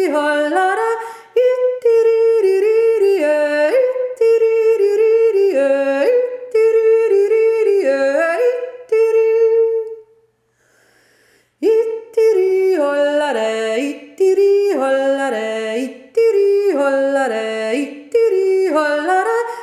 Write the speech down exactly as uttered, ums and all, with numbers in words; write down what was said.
hollare, ittiriririririye, ittiririririe, ittiririririe, ittiri. Ittiri hollare, ittiri hollare, ittiri hollare, ittiri hollare.